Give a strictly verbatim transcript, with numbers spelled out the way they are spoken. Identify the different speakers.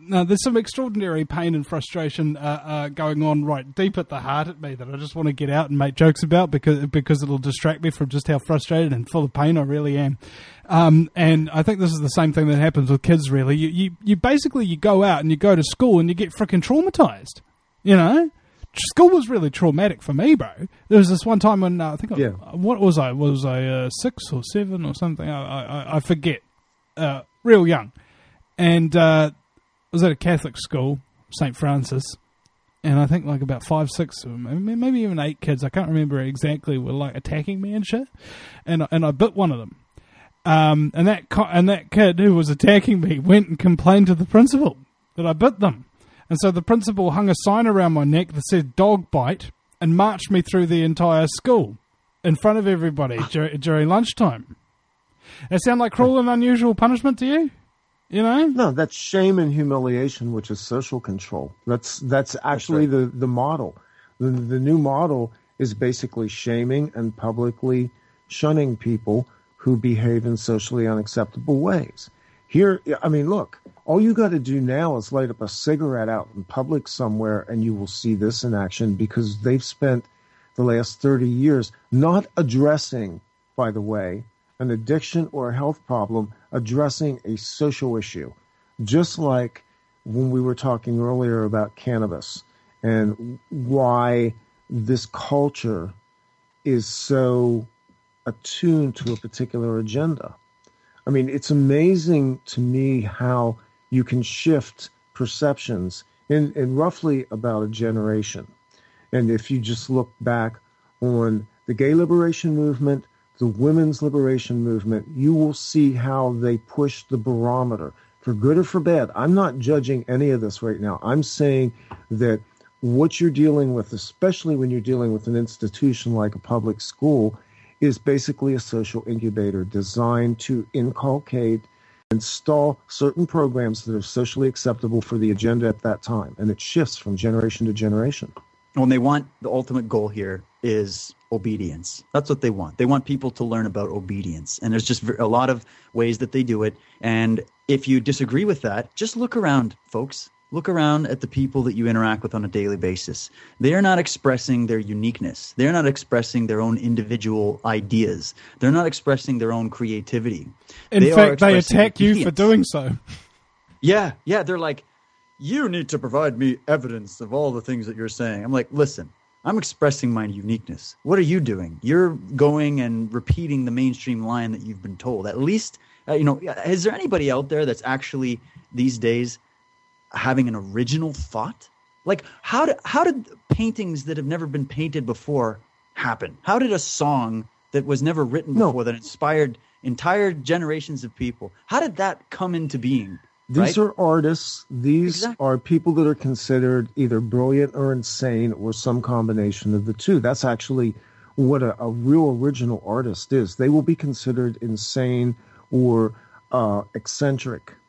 Speaker 1: no, there's some extraordinary pain and frustration uh, uh, going on right deep at the heart at me that I just want to get out and make jokes about because because it'll distract me from just how frustrated and full of pain I really am. Um, and I think this is the same thing that happens with kids, really. You, you, you basically, you go out and you go to school and you get freaking traumatized, you know? School was really traumatic for me, bro. There was this one time when, uh, I think,
Speaker 2: yeah.
Speaker 1: I, what was I? Was I uh, six or seven or something? I, I, I forget. Uh, real young. And uh, I was at a Catholic school, Saint Francis, and I think like about five, six, or maybe, maybe even eight kids, I can't remember exactly, were like attacking me and shit. And, and I bit one of them. Um, and that co- and that kid who was attacking me went and complained to the principal that I bit them. And so the principal hung a sign around my neck that said dog bite and marched me through the entire school in front of everybody dur- during lunchtime. That sound like cruel and unusual punishment to you? You know?
Speaker 2: No, that's shame and humiliation, which is social control. That's that's actually that's right. the, the model. The, the new model is basically shaming and publicly shunning people who behave in socially unacceptable ways. Here, I mean, look, all you got to do now is light up a cigarette out in public somewhere and you will see this in action because they've spent the last thirty years not addressing, by the way, an addiction or a health problem, addressing a social issue. Just like when we were talking earlier about cannabis and why this culture is so attuned to a particular agenda. I mean, it's amazing to me how you can shift perceptions in, in roughly about a generation. And if you just look back on the gay liberation movement, the women's liberation movement, you will see how they push the barometer, for good or for bad. I'm not judging any of this right now. I'm saying that what you're dealing with, especially when you're dealing with an institution like a public school, is basically a social incubator designed to inculcate, install certain programs that are socially acceptable for the agenda at that time. And it shifts from generation to generation.
Speaker 3: When they want, the ultimate goal here is obedience. That's what they want. They want people to learn about obedience. And there's just a lot of ways that they do it. And if you disagree with that, just look around, folks. Look around at the people that you interact with on a daily basis. They are not expressing their uniqueness. They're not expressing their own individual ideas. They're not expressing their own creativity.
Speaker 1: In
Speaker 3: they
Speaker 1: fact, they attack you for doing so.
Speaker 3: Yeah, yeah. They're like, you need to provide me evidence of all the things that you're saying. I'm like, listen, I'm expressing my uniqueness. What are you doing? You're going and repeating the mainstream line that you've been told. At least, uh, you know, is there anybody out there that's actually these days having an original thought? Like, how did how did paintings that have never been painted before happen? How did a song that was never written before no. that inspired entire generations of people, how did that come into being?
Speaker 2: These
Speaker 3: right?
Speaker 2: are artists. These exactly. are people that are considered either brilliant or insane or some combination of the two. That's actually what a, a real original artist is. They will be considered insane or uh, eccentric